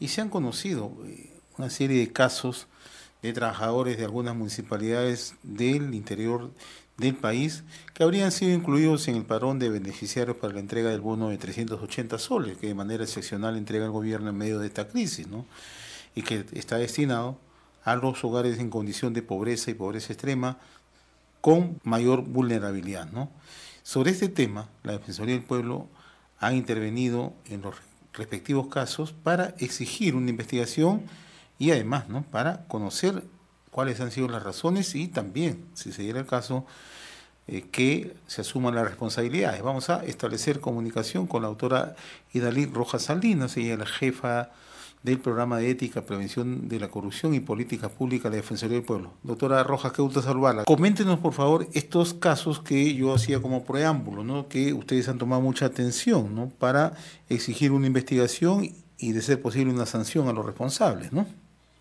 y se han conocido una serie de casos de trabajadores de algunas municipalidades del interior del país que habrían sido incluidos en el padrón de beneficiarios para la entrega del bono de 380 soles, que de manera excepcional entrega el gobierno en medio de esta crisis, ¿no? Y que está destinado a los hogares en condición de pobreza y pobreza extrema con mayor vulnerabilidad, ¿no? Sobre este tema, la Defensoría del Pueblo ha intervenido en los respectivos casos para exigir una investigación y además, ¿no?, para conocer cuáles han sido las razones y también, si se diera el caso, que se asuman las responsabilidades. Vamos a establecer comunicación con la autora Idalí Rojas Salinas, ella es la jefa del Programa de Ética, Prevención de la Corrupción y Políticas Públicas de la Defensoría del Pueblo. Doctora Rojas, qué gusto saludarla. Coméntenos, por favor, estos casos que yo hacía como preámbulo, ¿no?, que ustedes han tomado mucha atención, ¿no?, para exigir una investigación y, de ser posible, una sanción a los responsables, ¿no?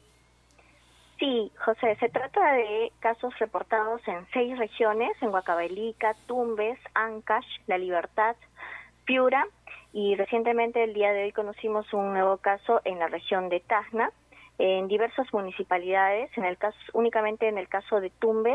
Sí, José, se trata de casos reportados en 6 regiones, en Huancavelica, Tumbes, Ancash, La Libertad, Piura, y recientemente el día de hoy conocimos un nuevo caso en la región de Tacna, en diversas municipalidades. Únicamente en el caso de Tumbes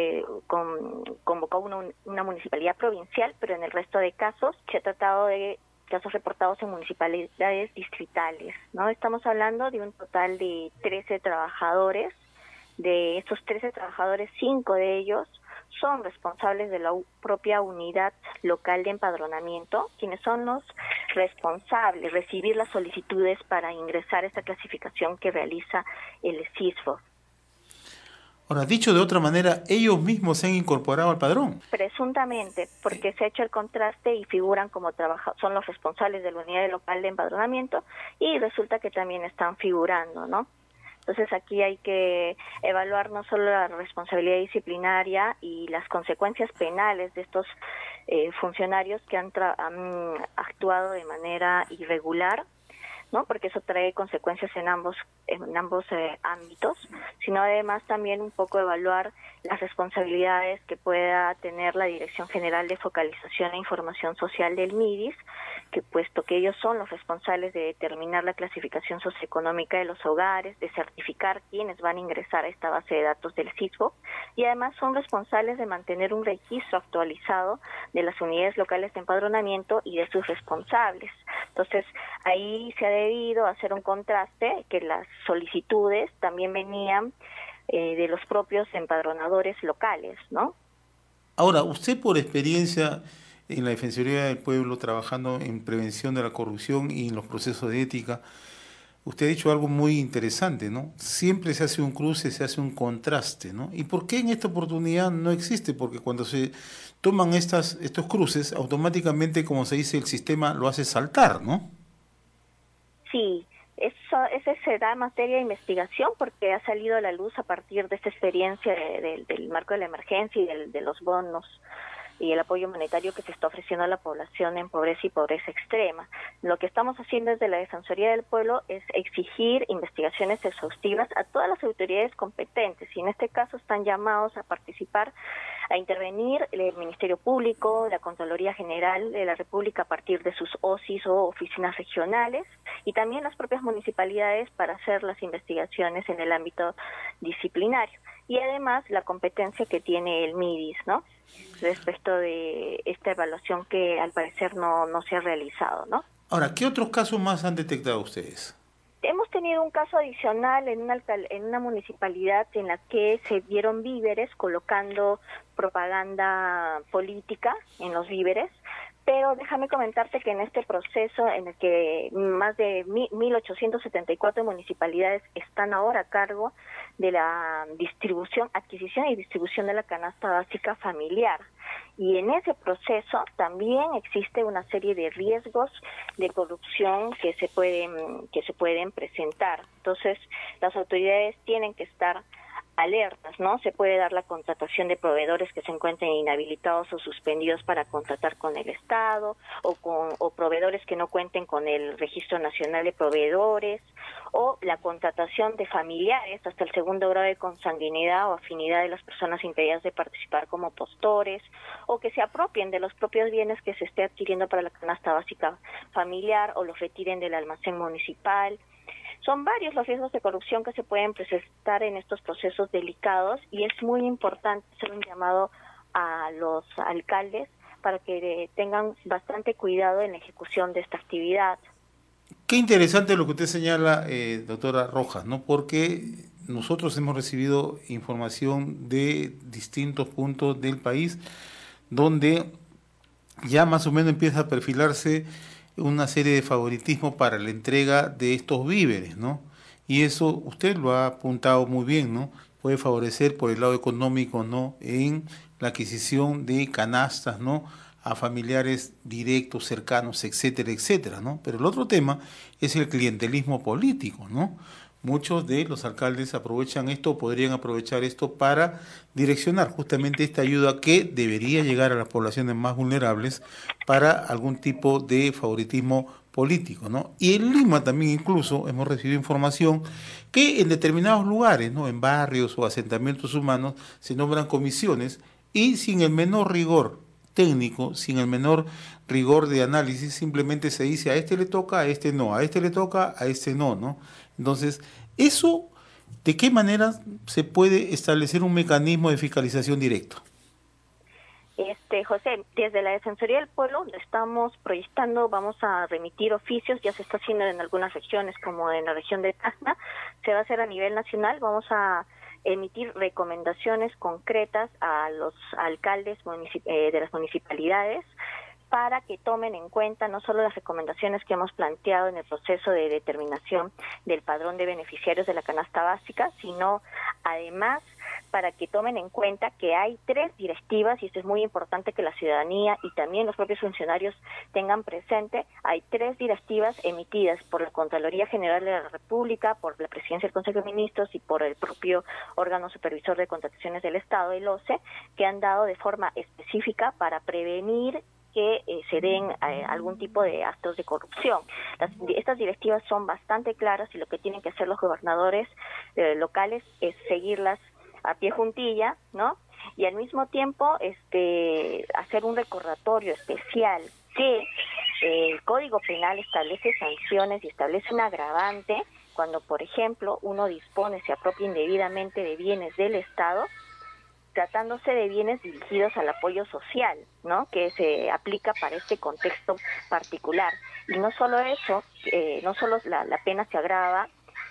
convocó una municipalidad provincial, pero en el resto de casos se ha tratado de casos reportados en municipalidades distritales, ¿no? Estamos hablando de un total de 13 trabajadores. De estos 13 trabajadores, 5 de ellos son responsables de la propia unidad local de empadronamiento, quienes son los responsables de recibir las solicitudes para ingresar a esta clasificación que realiza el CISFO. Ahora, dicho de otra manera, ellos mismos se han incorporado al padrón. Presuntamente, porque se ha hecho el contraste y figuran como son los responsables de la unidad local de empadronamiento y resulta que también están figurando, ¿no? Entonces aquí hay que evaluar no solo la responsabilidad disciplinaria y las consecuencias penales de estos funcionarios que han actuado de manera irregular, ¿no?, porque eso trae consecuencias en ambos ámbitos, sino además también un poco evaluar las responsabilidades que pueda tener la Dirección General de Focalización e Información Social del MIDIS, que puesto que ellos son los responsables de determinar la clasificación socioeconómica de los hogares, de certificar quiénes van a ingresar a esta base de datos del CISFO, y además son responsables de mantener un registro actualizado de las unidades locales de empadronamiento y de sus responsables. Entonces, ahí se ha debido hacer un contraste, que las solicitudes también venían de los propios empadronadores locales, ¿no? Ahora, usted, por experiencia en la Defensoría del Pueblo, trabajando en prevención de la corrupción y en los procesos de ética, usted ha dicho algo muy interesante, ¿no? Siempre se hace un cruce, se hace un contraste, ¿no? ¿Y por qué en esta oportunidad no existe? Porque cuando se toman estos cruces, automáticamente, como se dice, el sistema lo hace saltar, ¿no? Sí, ese será materia de investigación porque ha salido a la luz a partir de esta experiencia del marco de la emergencia y de los bonos y el apoyo monetario que se está ofreciendo a la población en pobreza y pobreza extrema. Lo que estamos haciendo desde la Defensoría del Pueblo es exigir investigaciones exhaustivas a todas las autoridades competentes, y en este caso están llamados a participar, a intervenir el Ministerio Público, la Contraloría General de la República a partir de sus OSIs o oficinas regionales, y también las propias municipalidades para hacer las investigaciones en el ámbito disciplinario. Y además la competencia que tiene el MIDIS, ¿no?, respecto de esta evaluación que al parecer no se ha realizado, ¿no? Ahora, ¿qué otros casos más han detectado ustedes? Hemos tenido un caso adicional en una municipalidad en la que se dieron víveres colocando propaganda política en los víveres, pero déjame comentarte que en este proceso en el que más de 1.874 municipalidades están ahora a cargo de la adquisición y distribución de la canasta básica familiar. Y en ese proceso también existe una serie de riesgos de corrupción que se pueden presentar. Entonces, las autoridades tienen que estar alertas, ¿no? Se puede dar la contratación de proveedores que se encuentren inhabilitados o suspendidos para contratar con el Estado, o proveedores que no cuenten con el Registro Nacional de Proveedores, o la contratación de familiares hasta el segundo grado de consanguinidad o afinidad de las personas impedidas de participar como postores, o que se apropien de los propios bienes que se esté adquiriendo para la canasta básica familiar o los retiren del almacén municipal. Son varios los riesgos de corrupción que se pueden presentar en estos procesos delicados y es muy importante hacer un llamado a los alcaldes para que tengan bastante cuidado en la ejecución de esta actividad. Qué interesante lo que usted señala, doctora Rojas, ¿no? Porque nosotros hemos recibido información de distintos puntos del país donde ya más o menos empieza a perfilarse una serie de favoritismo para la entrega de estos víveres, ¿no? Y eso usted lo ha apuntado muy bien, ¿no? Puede favorecer por el lado económico, ¿no? En la adquisición de canastas, ¿no? A familiares directos, cercanos, etcétera, etcétera, ¿no? Pero el otro tema es el clientelismo político, ¿no? Muchos de los alcaldes aprovechan esto, podrían aprovechar esto para direccionar justamente esta ayuda que debería llegar a las poblaciones más vulnerables para algún tipo de favoritismo político, ¿no? Y en Lima también incluso hemos recibido información que en determinados lugares, ¿no? En barrios o asentamientos humanos se nombran comisiones y sin el menor rigor técnico, sin el menor rigor de análisis, simplemente se dice a este le toca, a este no, a este le toca, a este no, ¿no? Entonces, eso, ¿de qué manera se puede establecer un mecanismo de fiscalización directo? José, desde la Defensoría del Pueblo estamos proyectando, vamos a remitir oficios, ya se está haciendo en algunas regiones como en la región de Tacna, se va a hacer a nivel nacional, vamos a emitir recomendaciones concretas a los alcaldes de las municipalidades para que tomen en cuenta no solo las recomendaciones que hemos planteado en el proceso de determinación del padrón de beneficiarios de la canasta básica, sino además para que tomen en cuenta que hay 3 directivas, y esto es muy importante que la ciudadanía y también los propios funcionarios tengan presente, hay 3 directivas emitidas por la Contraloría General de la República, por la Presidencia del Consejo de Ministros y por el propio órgano supervisor de contrataciones del Estado, el OCE, que han dado de forma específica para prevenir que se den algún tipo de actos de corrupción. Estas directivas son bastante claras y lo que tienen que hacer los gobernadores locales es seguirlas a pie juntilla, ¿no? Y al mismo tiempo hacer un recordatorio especial que el Código Penal establece sanciones y establece un agravante cuando, por ejemplo, uno dispone, se apropia indebidamente de bienes del Estado, tratándose de bienes dirigidos al apoyo social, ¿no? Que se aplica para este contexto particular. Y no solo eso, no solo la pena se agrava,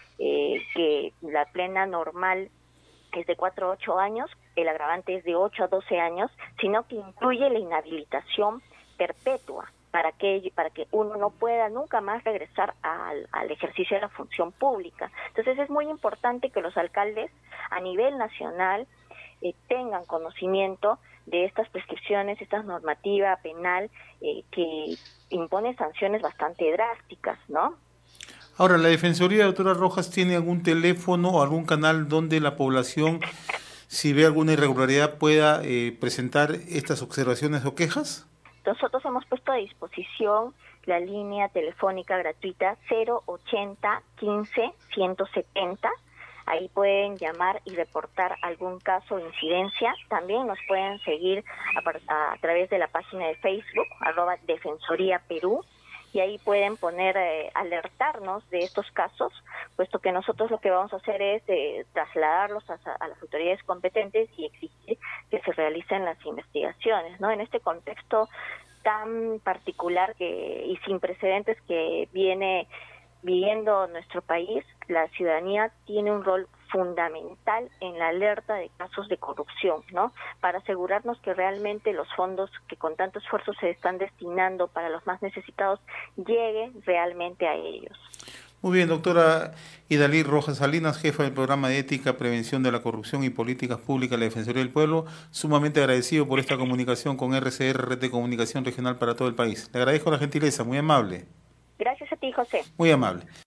que la pena normal es de 4 a 8 años, el agravante es de 8 a 12 años, sino que incluye la inhabilitación perpetua para que uno no pueda nunca más regresar al ejercicio de la función pública. Entonces es muy importante que los alcaldes a nivel nacional tengan conocimiento de estas prescripciones, esta normativa penal que impone sanciones bastante drásticas, ¿no? Ahora, ¿la Defensoría, doctora Rojas, tiene algún teléfono o algún canal donde la población, si ve alguna irregularidad, pueda presentar estas observaciones o quejas? Nosotros hemos puesto a disposición la línea telefónica gratuita 080 15 170. Ahí pueden llamar y reportar algún caso o incidencia. También nos pueden seguir a través de la página de Facebook, @Defensoría Perú, y ahí pueden alertarnos de estos casos, puesto que nosotros lo que vamos a hacer es trasladarlos a las autoridades competentes y exigir que se realicen las investigaciones, ¿no? En este contexto tan particular y sin precedentes que viene viviendo nuestro país, la ciudadanía tiene un rol fundamental en la alerta de casos de corrupción, ¿no? Para asegurarnos que realmente los fondos que con tanto esfuerzo se están destinando para los más necesitados lleguen realmente a ellos. Muy bien, doctora Idalí Rojas Salinas, jefa del programa de Ética, Prevención de la Corrupción y Políticas Públicas de la Defensoría del Pueblo, sumamente agradecido por esta comunicación con RCR, Red de Comunicación Regional para todo el país. Le agradezco la gentileza, muy amable. Gracias a ti, José. Muy amable.